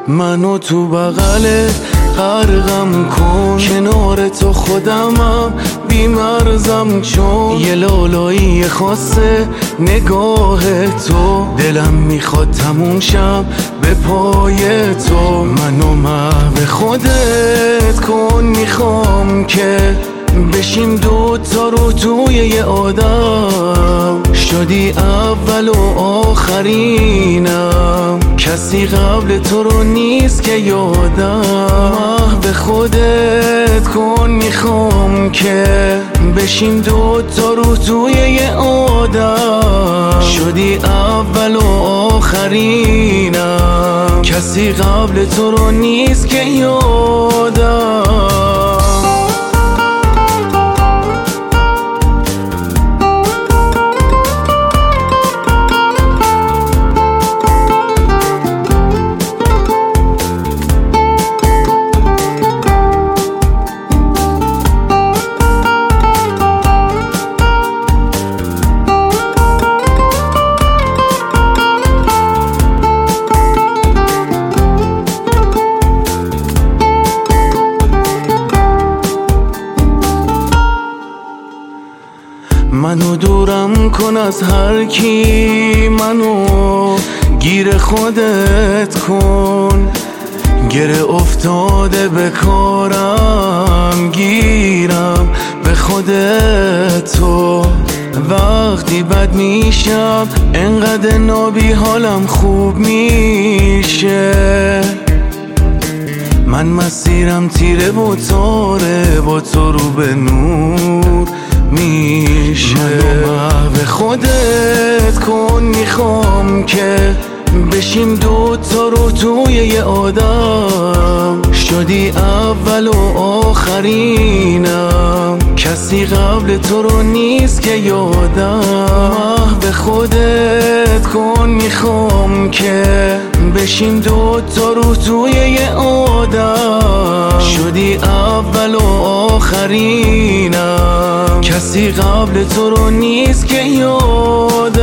منو تو بغلت غرقم کن، کنار تو خودمم بیمرزم، چون یه لالایی خاصه نگاه تو، دلم میخواد تموم شم به پای تو. منو محو خودت کن، میخوام که بشیم دوتا رو توی یه آدم، شدی اول و آخرینم، کسی قبل تو رو نیست که یادم. محو خودت کن، میخوام که بشیم دوتا رو توی یه آدم، شدی اول و آخرینم، کسی قبل تو رو نیست که یادم. منو دورم کن از هر کی، منو گیر خودت کن، گره افتاده به کارم، گیرم به خودت تو. وقتی بد میشم انقدر نابی حالم خوب میشه، من مسیرم تیره و تاره، با تو رو به نور میشه. منو محو خودت کن، میخوام که بشیم دوتا رو توی یه آدم، شدی اول و آخرینم، کسی قبل تو رو نیست که یادم. محو خودت کن، میخوام که بشیم دوتا رو توی یه آدم، شدی اول و آخرینم، کسی قبل تو رو نیست که یادم.